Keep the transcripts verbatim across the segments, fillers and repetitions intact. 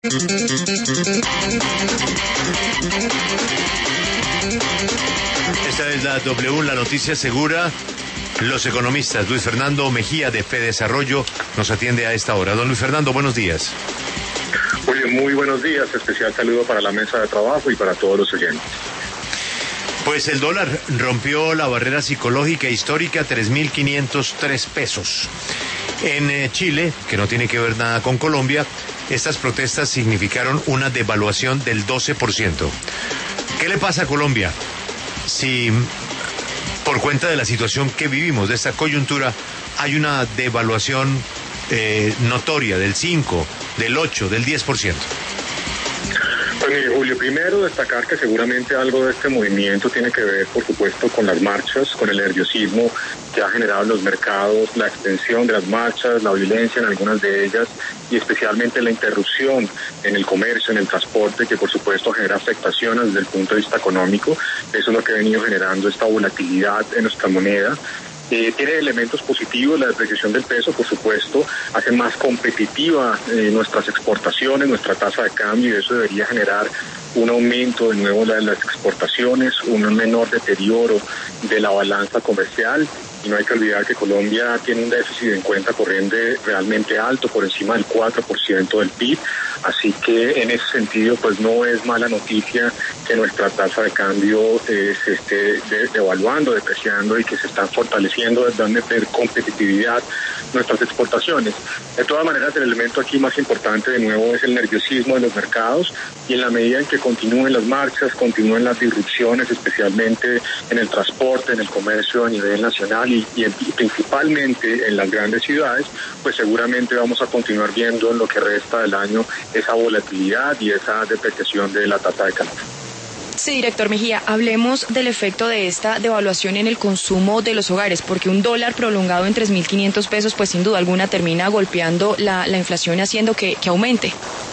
Esta es la W, la noticia segura. Los economistas, Luis Fernando Mejía de Fedesarrollo nos atiende a esta hora. Don Luis Fernando, buenos días. Oye, muy buenos días, especial saludo para la mesa de trabajo y para todos los oyentes. Pues el dólar rompió la barrera psicológica histórica, tres mil quinientos tres pesos. En eh, Chile, que no tiene que ver nada con Colombia, estas protestas significaron una devaluación del doce por ciento. ¿Qué le pasa a Colombia? Si por cuenta de la situación que vivimos, de esta coyuntura, hay una devaluación eh, notoria del cinco, del ocho, del diez por ciento. Pues mire, Julio, primero destacar que seguramente algo de este movimiento tiene que ver, por supuesto, con las marchas, con el nerviosismo que ha generado en los mercados, la extensión de las marchas, la violencia en algunas de ellas y especialmente la interrupción en el comercio, en el transporte, que por supuesto genera afectaciones desde el punto de vista económico. Eso es lo que ha venido generando esta volatilidad en nuestra moneda. Eh, tiene elementos positivos, la depreciación del peso, por supuesto, hace más competitiva eh, nuestras exportaciones, nuestra tasa de cambio, y eso debería generar un aumento de nuevo de las exportaciones, un menor deterioro de la balanza comercial. Y no hay que olvidar que Colombia tiene un déficit en cuenta corriente realmente alto, por encima del cuatro por ciento del P I B. Así que en ese sentido, pues no es mala noticia que nuestra tasa de cambio eh, se esté de, devaluando, depreciando y que se están fortaleciendo, dando competitividad nuestras exportaciones. De todas maneras, el elemento aquí más importante de nuevo es el nerviosismo de los mercados, y en la medida en que continúen las marchas, continúen las disrupciones, especialmente en el transporte, en el comercio a nivel nacional y, y, y principalmente en las grandes ciudades, pues seguramente vamos a continuar viendo en lo que resta del año esa volatilidad y esa depreciación de la tasa de cambio. Sí, director Mejía, hablemos del efecto de esta devaluación en el consumo de los hogares, porque un dólar prolongado en tres mil quinientos pesos, pues sin duda alguna termina golpeando la, la inflación y haciendo que, que aumente.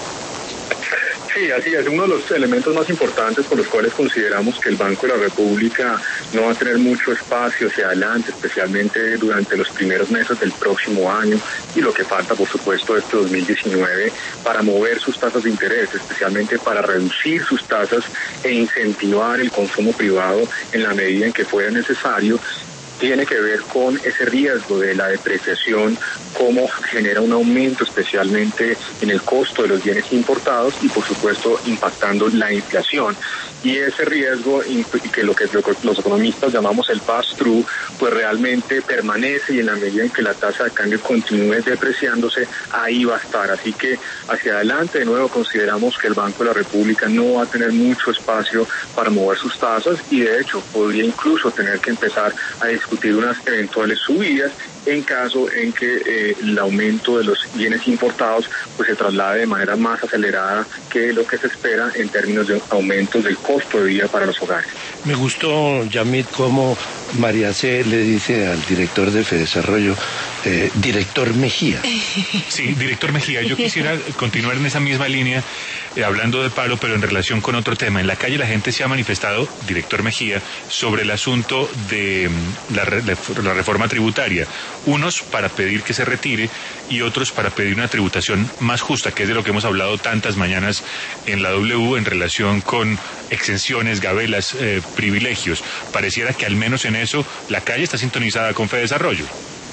Sí, así es. Uno de los elementos más importantes por los cuales consideramos que el Banco de la República no va a tener mucho espacio hacia adelante, especialmente durante los primeros meses del próximo año y lo que falta, por supuesto, este dos mil diecinueve, para mover sus tasas de interés, especialmente para reducir sus tasas e incentivar el consumo privado en la medida en que fuera necesario, tiene que ver con ese riesgo de la depreciación, cómo genera un aumento especialmente en el costo de los bienes importados y por supuesto impactando la inflación. Y ese riesgo, que lo que los economistas llamamos el pass-through, pues realmente permanece, y en la medida en que la tasa de cambio continúe depreciándose, ahí va a estar. Así que hacia adelante, de nuevo, consideramos que el Banco de la República no va a tener mucho espacio para mover sus tasas y de hecho podría incluso tener que empezar a discutir unas eventuales subidas en caso en que eh, el aumento de los bienes importados pues se traslade de manera más acelerada que lo que se espera en términos de aumentos del costo de vida para los hogares. Me gustó, Yamit, cómo María C. le dice al director de Fedesarrollo, eh, director Mejía. Sí, director Mejía, yo quisiera continuar en esa misma línea, eh, hablando de paro, pero en relación con otro tema. En la calle la gente se ha manifestado, director Mejía, sobre el asunto de um, la, re, la reforma tributaria. Unos para pedir que se retire y otros para pedir una tributación más justa, que es de lo que hemos hablado tantas mañanas en la W en relación con exenciones, gabelas, eh, privilegios. Pareciera que al menos en eso la calle está sintonizada con Fedesarrollo.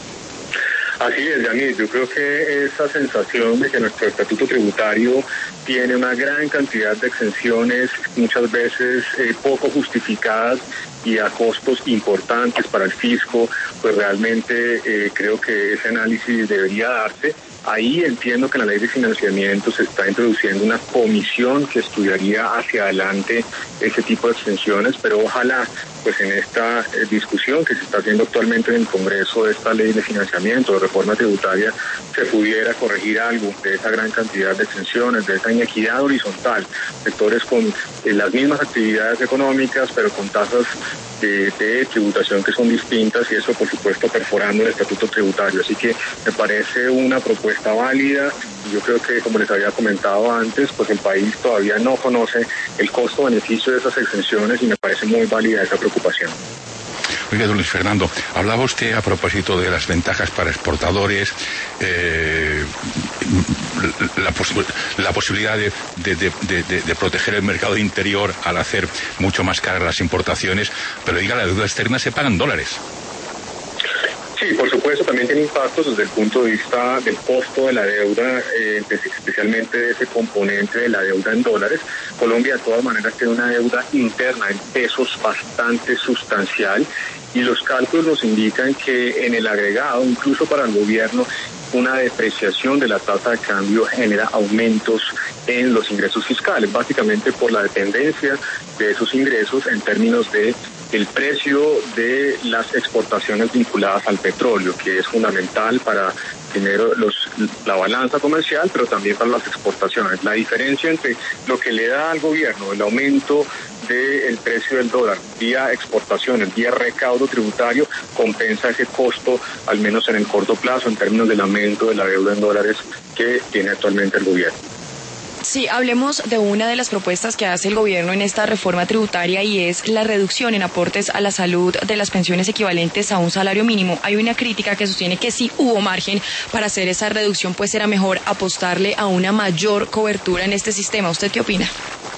Así es, Yanit. Yo creo que esa sensación de que nuestro estatuto tributario tiene una gran cantidad de exenciones, muchas veces eh, poco justificadas y a costos importantes para el fisco, pues realmente eh, creo que ese análisis debería darse. Ahí entiendo que en la ley de financiamiento se está introduciendo una comisión que estudiaría hacia adelante ese tipo de extensiones, pero ojalá pues en esta eh, discusión que se está haciendo actualmente en el Congreso de esta ley de financiamiento, de reforma tributaria, se pudiera corregir algo de esa gran cantidad de exenciones, de esa inequidad horizontal, sectores con eh, las mismas actividades económicas, pero con tasas de, de tributación que son distintas, y eso por supuesto perforando el estatuto tributario. Así que me parece una propuesta válida. Yo creo que, como les había comentado antes, pues el país todavía no conoce el costo-beneficio de esas exenciones y me parece muy válida esa preocupación. Oiga, don Luis Fernando, hablaba usted a propósito de las ventajas para exportadores, eh, la, pos la posibilidad de, de, de, de, de proteger el mercado interior al hacer mucho más caras las importaciones, pero diga, la deuda externa se paga en dólares. Sí, por supuesto, también tiene impactos desde el punto de vista del costo de la deuda, eh, especialmente de ese componente de la deuda en dólares. Colombia de todas maneras tiene una deuda interna en pesos bastante sustancial y los cálculos nos indican que en el agregado, incluso para el gobierno, una depreciación de la tasa de cambio genera aumentos en los ingresos fiscales, básicamente por la dependencia de esos ingresos en términos de el precio de las exportaciones vinculadas al petróleo, que es fundamental para primero los, la balanza comercial, pero también para las exportaciones. La diferencia entre lo que le da al gobierno el aumento del precio del dólar vía exportaciones, vía recaudo tributario, compensa ese costo, al menos en el corto plazo, en términos del aumento de la deuda en dólares que tiene actualmente el gobierno. Sí, hablemos de una de las propuestas que hace el gobierno en esta reforma tributaria y es la reducción en aportes a la salud de las pensiones equivalentes a un salario mínimo. Hay una crítica que sostiene que sí hubo margen para hacer esa reducción, pues era mejor apostarle a una mayor cobertura en este sistema. ¿Usted qué opina?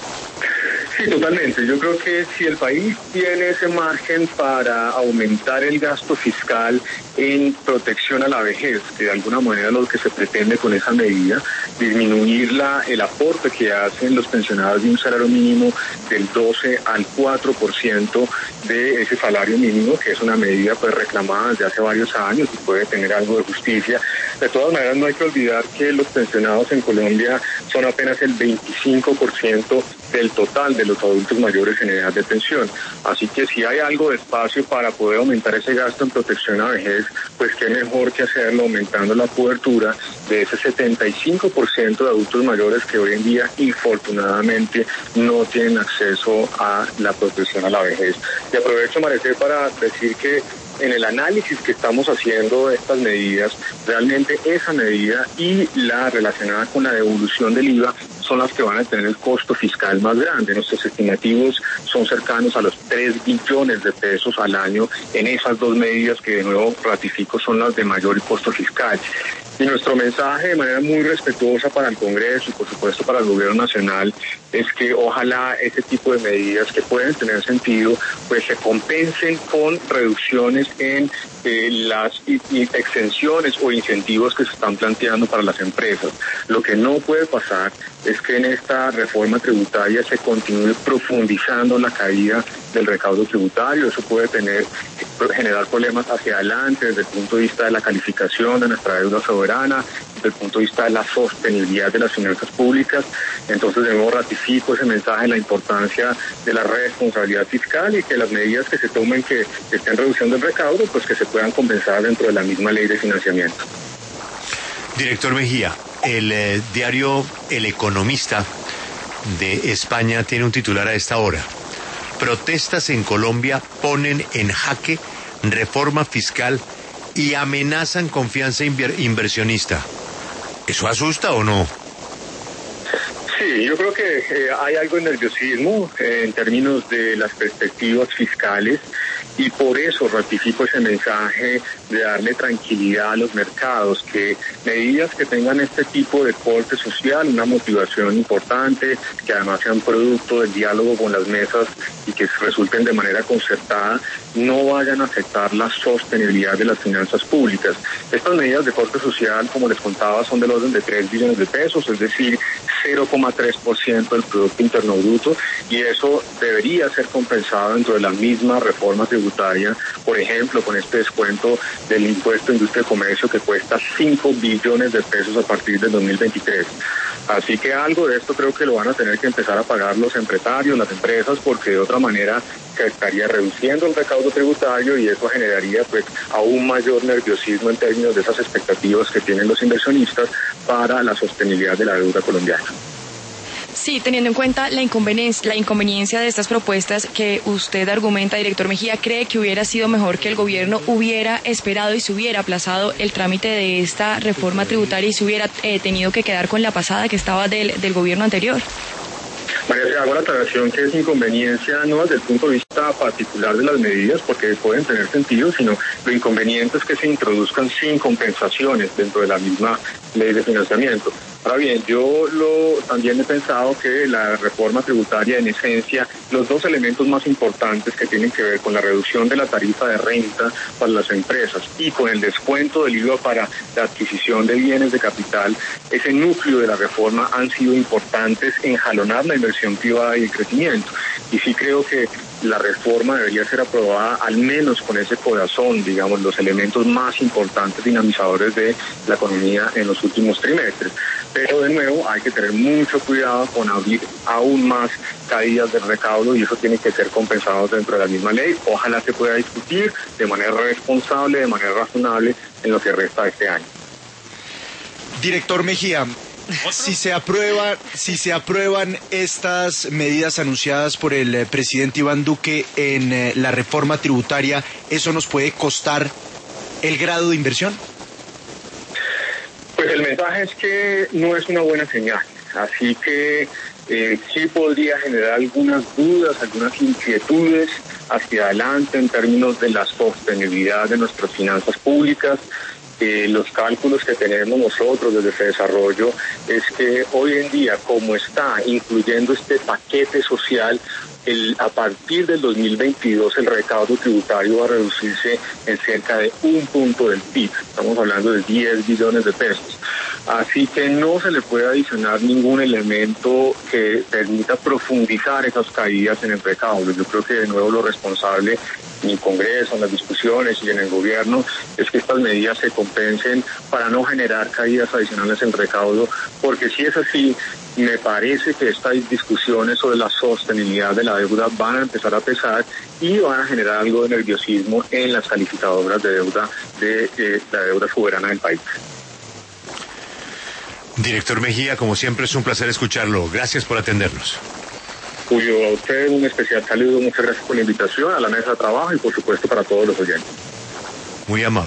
Sí, totalmente. Yo creo que si el país tiene ese margen para aumentar el gasto fiscal en protección a la vejez, que de alguna manera es lo que se pretende con esa medida, disminuir la, el aporte que hacen los pensionados de un salario mínimo del doce al cuatro por ciento de ese salario mínimo, que es una medida pues reclamada desde hace varios años y puede tener algo de justicia. De todas maneras, no hay que olvidar que los pensionados en Colombia son apenas el veinticinco por ciento del total de los adultos mayores en edad de pensión. Así que si hay algo de espacio para poder aumentar ese gasto en protección a vejez, pues qué mejor que hacerlo aumentando la cobertura de ese setenta y cinco por ciento de adultos mayores que hoy en día infortunadamente no tienen acceso a la protección a la vejez. Y aprovecho, Maricé, para decir que en el análisis que estamos haciendo de estas medidas, realmente esa medida y la relacionada con la devolución del I V A son las que van a tener el costo fiscal más grande. Nuestros estimativos son cercanos a los tres billones de pesos al año en esas dos medidas que de nuevo ratifico son las de mayor costo fiscal. Y nuestro mensaje de manera muy respetuosa para el Congreso y por supuesto para el Gobierno Nacional es que ojalá ese tipo de medidas que pueden tener sentido pues se compensen con reducciones en eh, las y, y exenciones o incentivos que se están planteando para las empresas. Lo que no puede pasar es que en esta reforma tributaria se continúe profundizando la caída del recaudo tributario. Eso puede tener generar problemas hacia adelante desde el punto de vista de la calificación de nuestra deuda soberana, desde el punto de vista de la sostenibilidad de las finanzas públicas. Entonces, de nuevo ratifico ese mensaje de la importancia de la responsabilidad fiscal y que las medidas que se tomen que estén reduciendo el recaudo, pues que se puedan compensar dentro de la misma ley de financiamiento. Director Mejía, el eh, diario El Economista de España tiene un titular a esta hora. Protestas en Colombia ponen en jaque reforma fiscal y amenazan confianza inver- inversionista. ¿Eso asusta o no? Sí, yo creo que eh, hay algo de nerviosismo eh, en términos de las perspectivas fiscales y por eso ratifico ese mensaje de darle tranquilidad a los mercados, que medidas que tengan este tipo de corte social, una motivación importante, que además sean producto del diálogo con las mesas y que resulten de manera concertada, no vayan a afectar la sostenibilidad de las finanzas públicas. Estas medidas de corte social, como les contaba, son del orden de tres billones de pesos, es decir, cero coma tres por ciento del Producto Interno Bruto, y eso debería ser compensado dentro de la misma reforma tributaria, por ejemplo, con este descuento del impuesto de industria y comercio que cuesta cinco billones de pesos a partir del dos mil veintitrés. Así que algo de esto creo que lo van a tener que empezar a pagar los empresarios, las empresas, porque de otra manera se estaría reduciendo el recaudo tributario y eso generaría pues aún mayor nerviosismo en términos de esas expectativas que tienen los inversionistas para la sostenibilidad de la deuda colombiana. Sí, teniendo en cuenta la inconveniencia, la inconveniencia de estas propuestas que usted argumenta, director Mejía, ¿cree que hubiera sido mejor que el gobierno hubiera esperado y se hubiera aplazado el trámite de esta reforma tributaria y se hubiera eh, tenido que quedar con la pasada que estaba del, del gobierno anterior? María, se hago la aclaración que es inconveniencia no desde el punto de vista particular de las medidas, porque pueden tener sentido, sino lo inconveniente es que se introduzcan sin compensaciones dentro de la misma ley de financiamiento. Ahora bien, yo lo también he pensado que la reforma tributaria, en esencia, los dos elementos más importantes que tienen que ver con la reducción de la tarifa de renta para las empresas y con el descuento del I V A para la adquisición de bienes de capital, ese núcleo de la reforma han sido importantes en jalonar la inversión privada y el crecimiento. Y sí creo que la reforma debería ser aprobada al menos con ese corazón, digamos, los elementos más importantes dinamizadores de la economía en los últimos trimestres. Pero de nuevo hay que tener mucho cuidado con abrir aún más caídas del recaudo y eso tiene que ser compensado dentro de la misma ley. Ojalá se pueda discutir de manera responsable, de manera razonable en lo que resta de este año. Director Mejía, si se aprueba, si se aprueban estas medidas anunciadas por el eh, presidente Iván Duque en eh, la reforma tributaria, ¿eso nos puede costar el grado de inversión? Pues el mensaje es que no es una buena señal, así que eh, sí podría generar algunas dudas, algunas inquietudes hacia adelante en términos de la sostenibilidad de nuestras finanzas públicas. Eh, los cálculos que tenemos nosotros desde Fedesarrollo es que hoy en día, como está, incluyendo este paquete social, el, a partir del dos mil veintidós el recaudo tributario va a reducirse en cerca de un punto del P I B. Estamos hablando de diez billones de pesos. Así que no se le puede adicionar ningún elemento que permita profundizar esas caídas en el recaudo. Yo creo que de nuevo lo responsable en el Congreso, en las discusiones y en el gobierno es que estas medidas se compensen para no generar caídas adicionales en recaudo, porque si es así, me parece que estas discusiones sobre la sostenibilidad de la deuda van a empezar a pesar y van a generar algo de nerviosismo en las calificadoras de deuda de eh, la deuda soberana del país. Director Mejía, como siempre es un placer escucharlo. Gracias por atendernos. Julio, a usted un especial saludo, muchas gracias por la invitación a la mesa de trabajo y por supuesto para todos los oyentes. Muy amable.